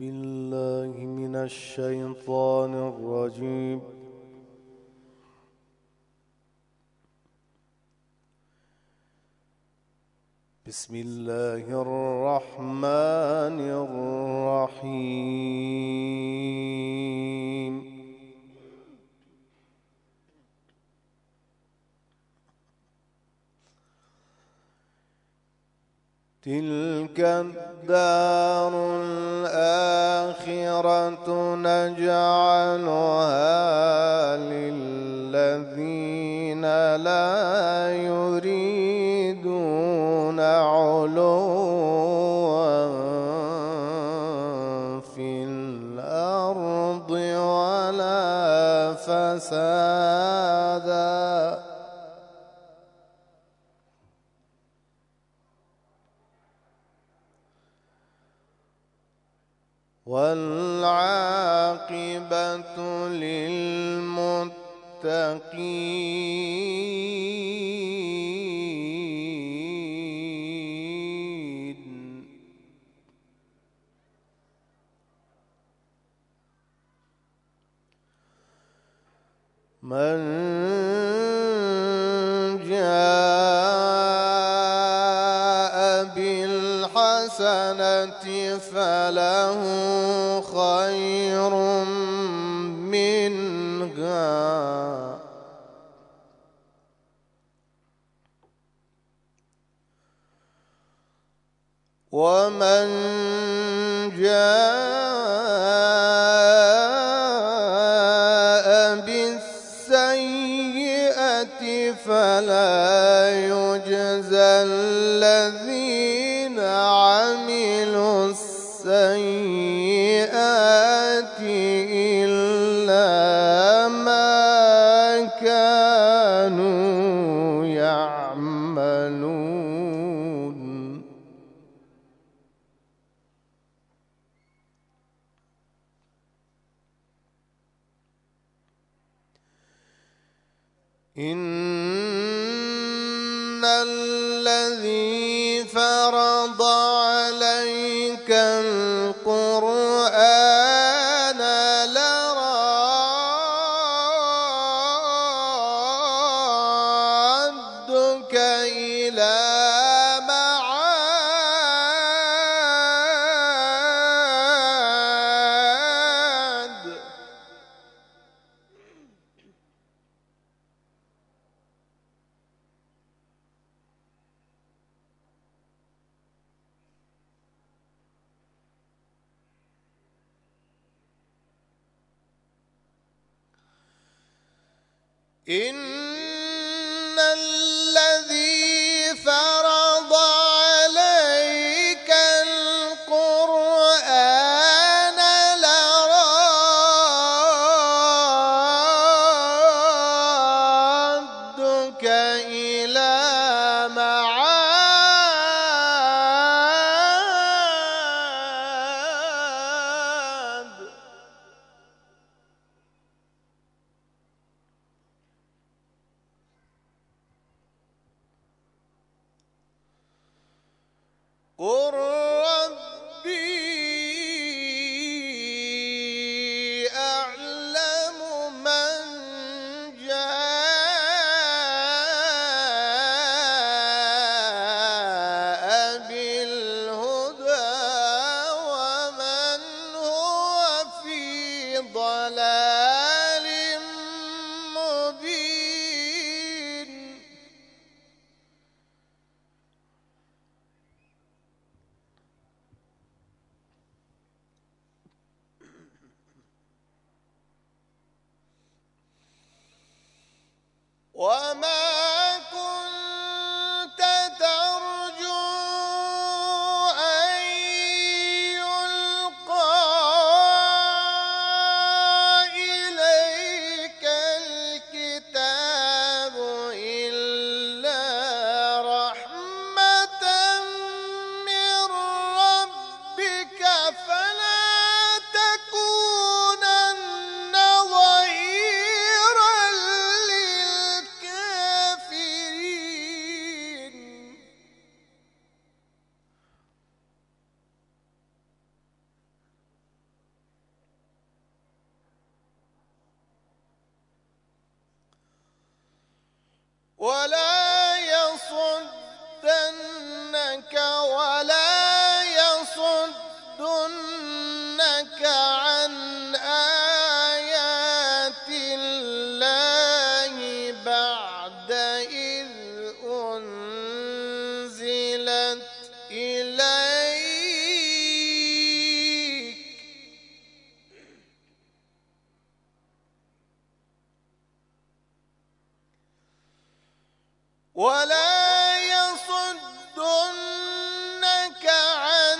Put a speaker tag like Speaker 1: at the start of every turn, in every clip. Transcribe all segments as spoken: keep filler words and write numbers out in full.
Speaker 1: بالله من الشيطان الرجيم. بسم الله الرحمن الرحيم. تلك الدار الآخرة نجعلها للذين لا يريدون علوا في الأرض ولا فسادا والعاقبة للمتقين. من جاء بالحسنة فله خير منها ومن جاء بالسيئة فلا يجزى الذين عملوا السيئات إلا ما كانوا يعملون. إن الذي فرض عليك القرآن لرادك إلى معاد إن الذي فرض عليك القرآن لرادك إلى معاد قل ربي أعلم من جاء بالهدى ومن هو في ضلال مبين. وما كنت ترجو أن يلقى إليك الكتاب إلا رحمة من ربك فلا تكونن ظهيرا للكافرين. ولا يصدنك عن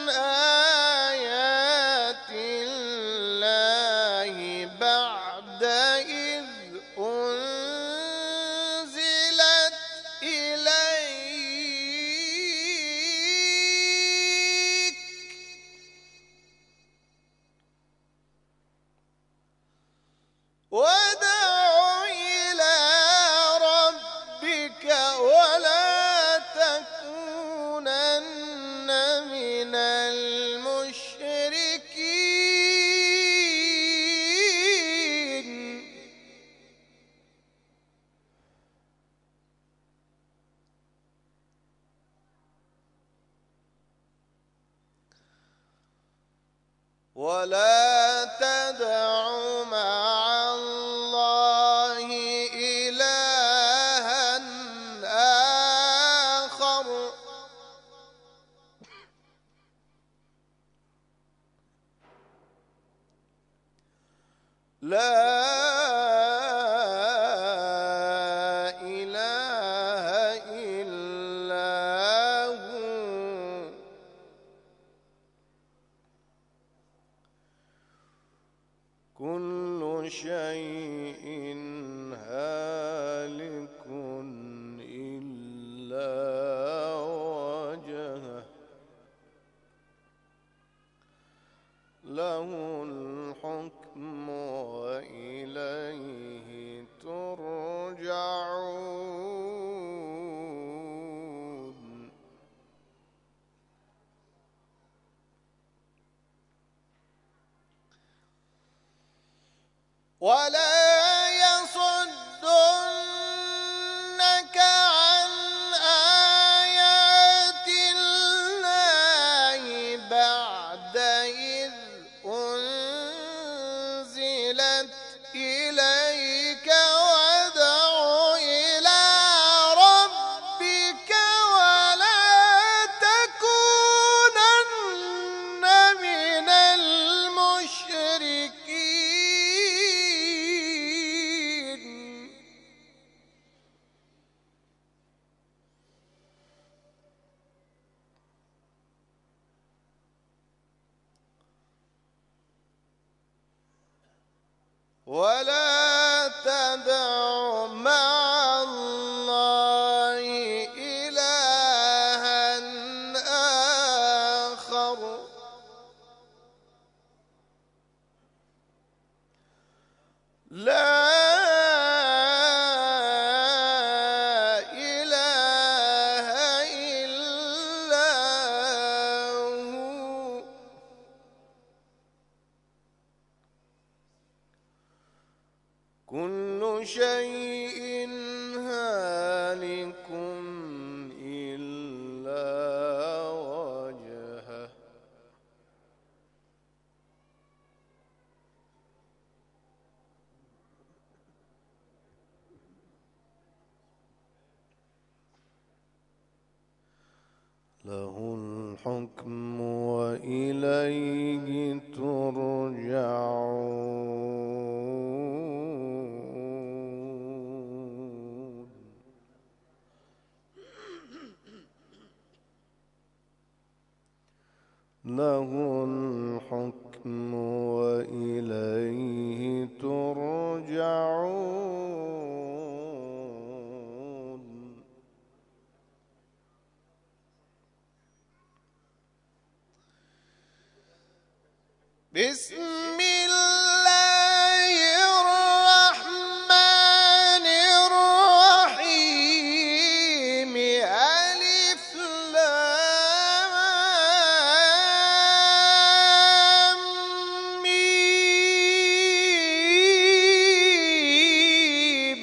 Speaker 1: آيات الله بعد إذ أنزلت إليك وادع إلى ربك ولا تكونن من المشركين. ولا تدع مع الله إلها آخر لا إله إلا هو كل شيء هالك إلا وجهه له الحكم وإليه ترجعون. ولا يصدنك عن آيات الله بعد إذ أنزلت إليك وادع إلى ربك ولا تكونن من المشركين. ولا تدع مع الله إلها آخر لا إله إلا هو كل شيء هالك إلا وجهه له الحكم وإليه ترجعون. له الحكم وإليه ترجعون. بسم الله الرحمن الرحيم ألف لام ميم.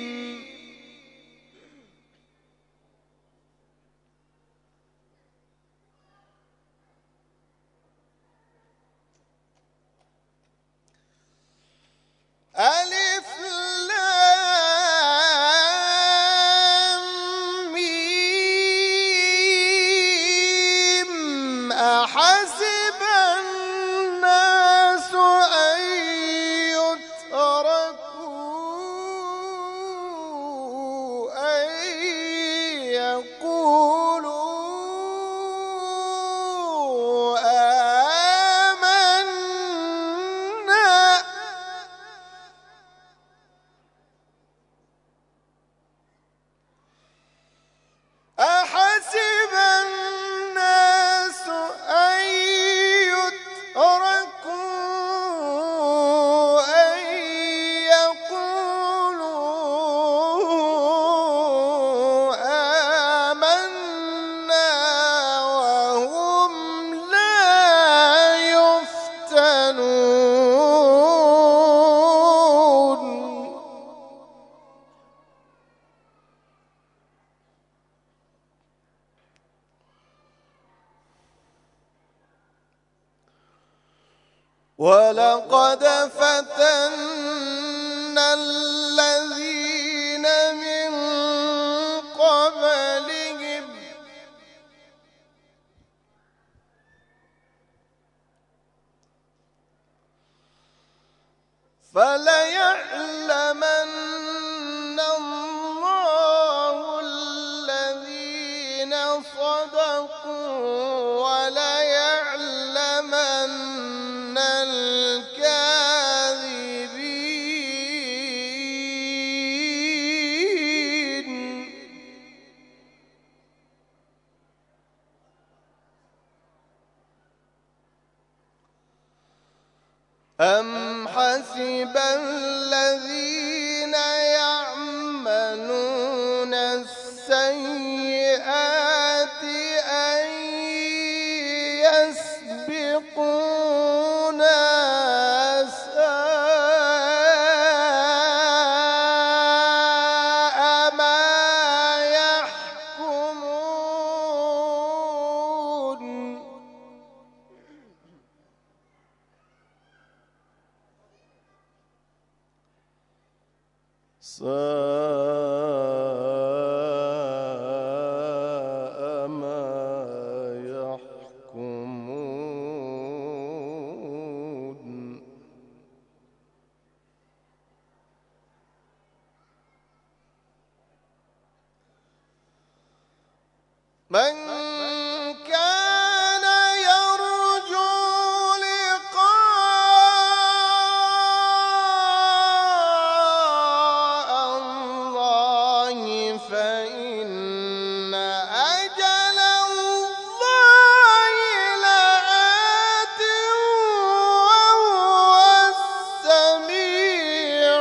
Speaker 1: ولقد فتنا الذين من قبلهم فليعلمن الله الذين صدقوا وليعلمن الكاذبين. أم حسب الذين يعملون السيئات أن يسبقونا ساء ما يحكمون. ساء ما يحكمون. من كان يرجو لقاء الله فإن أجل الله لآت وهو السميع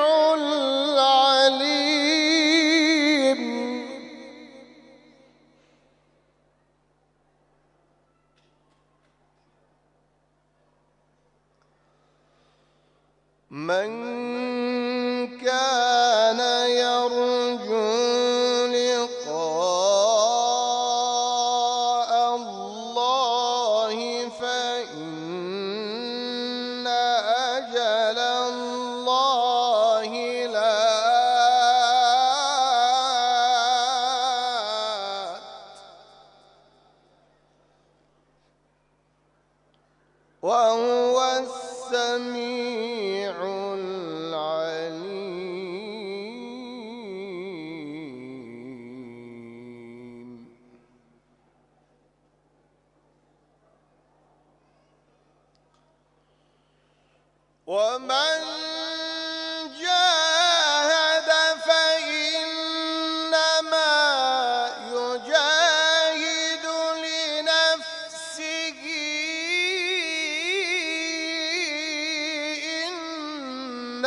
Speaker 1: العليم. من كان يرجو لقاء الله فإن أجل الله لآت وهو السميع العليم. ومن جاهد فإنما يجاهد لنفسه إن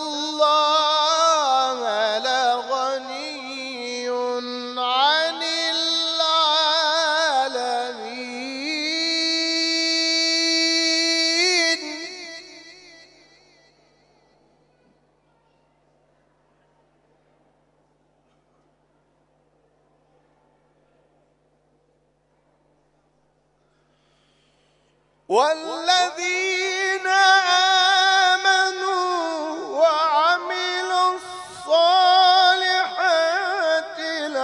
Speaker 1: الله لغني عن العالمين. والذين آمنوا وعملوا الصالحات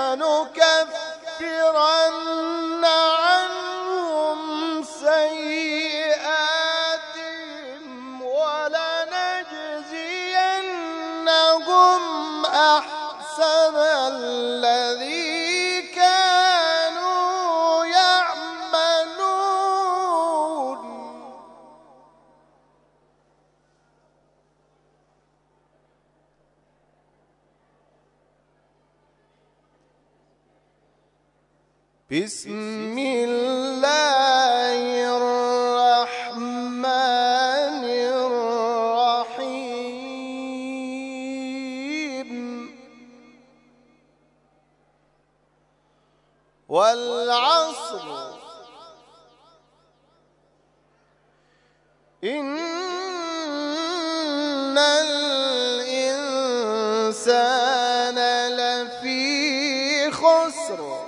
Speaker 1: لنكفرن عنهم سيئاتهم ولنجزينهم أحسن الذي كانوا يعملون. بسم الله الرحمن الرحيم. والعصر إن الإنسان لفي خسر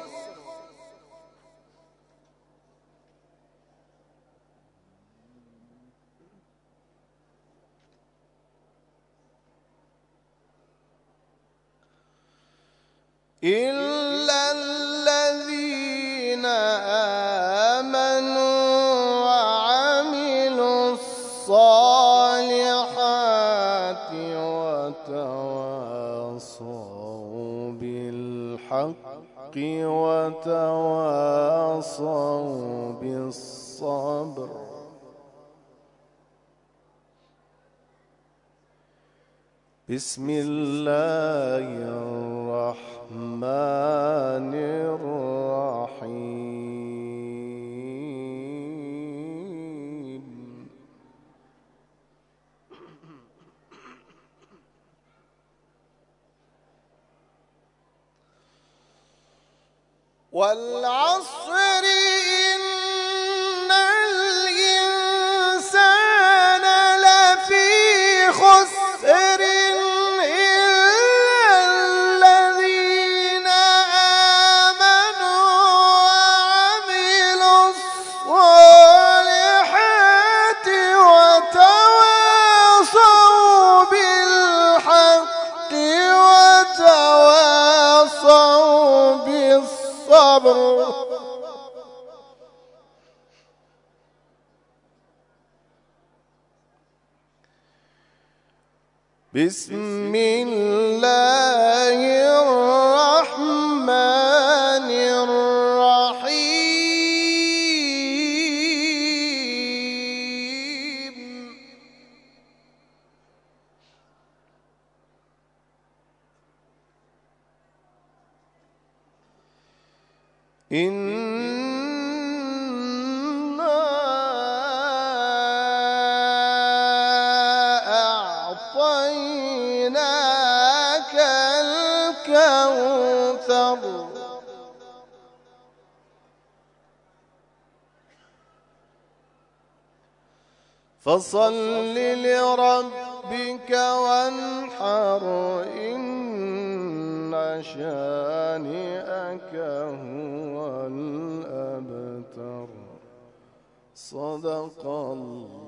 Speaker 1: إلا الذين آمنوا وعملوا الصالحات وتواصوا بالحق وتواصوا بالصبر. بسم الله الرحمن الرحيم. والعصر إن الإنسان لفي خسر بسم الله الرحمن الرحيم. إنا أعطيناك الكوثر فصل لربك وانحر إن شانئك هو الأبتر. صدق الله.